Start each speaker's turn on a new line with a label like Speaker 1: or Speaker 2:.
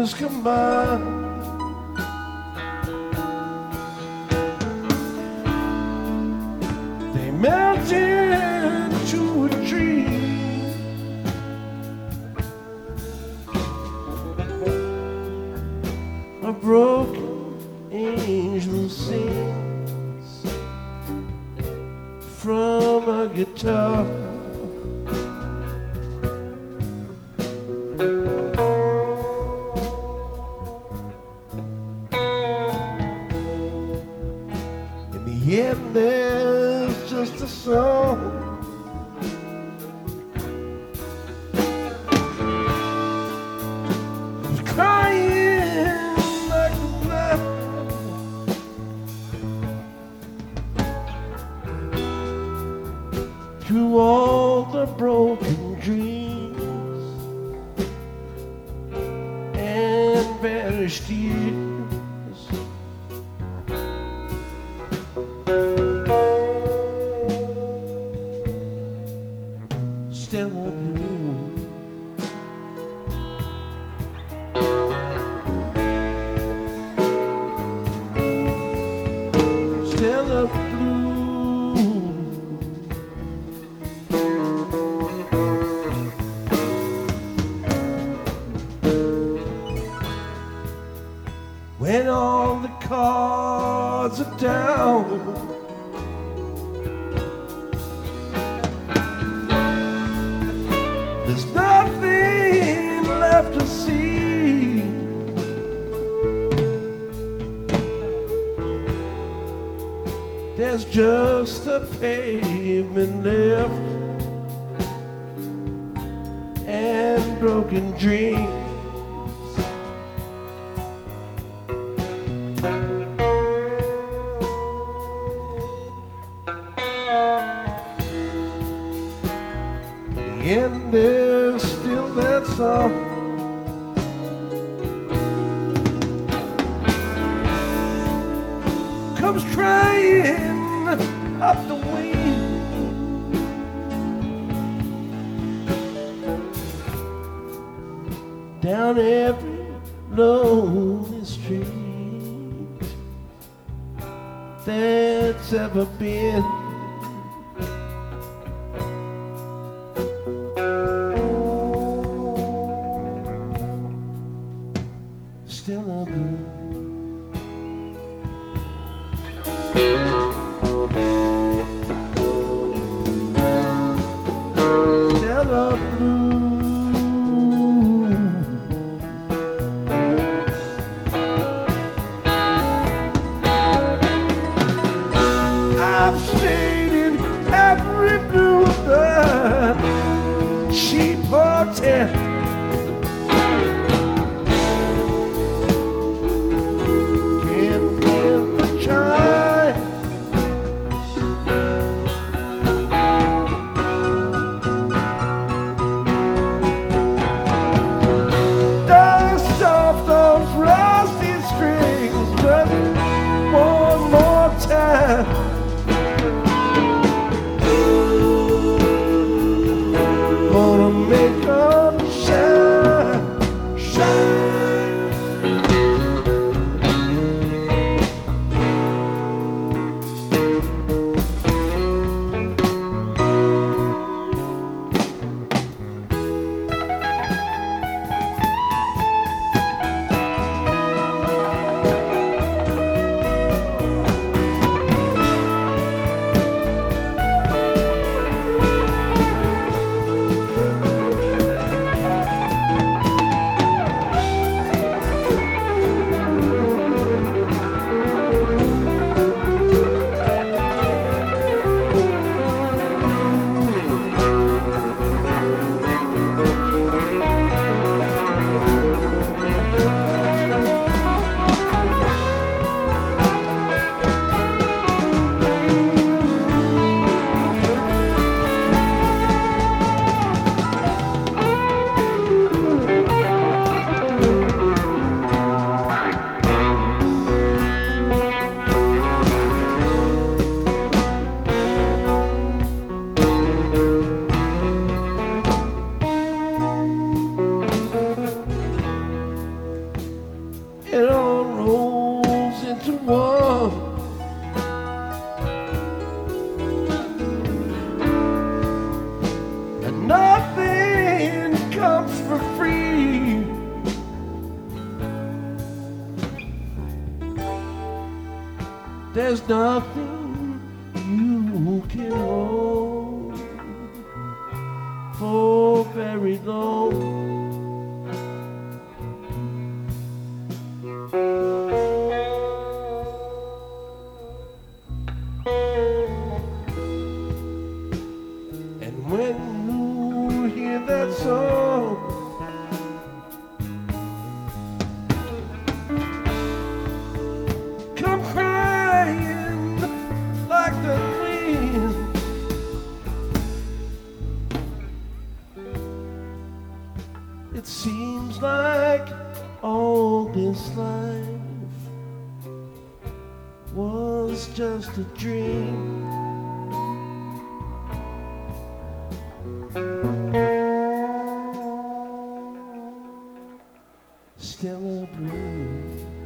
Speaker 1: colors combined. They melt into a dream. A broken angel sings from a guitar. Yet there's just a song. Who's crying like a blood. Through all the broken dreams and vanished years. Stella Blue. Stella Blue. When all the cards are down, there's nothing left to see. There's just a pavement left and broken dreams. And there's still that song. Comes crying up the wind. Down every lonely street that's ever been. Stella Blue. Stella Blue. I've stayed in every bluebird, cheap hotel. Try it all rolls into one. And nothing comes for free. There's nothing you can hold for very long. And when you hear that song, come crying like the queen. It seems like all this life was just a dream. Still a breeze.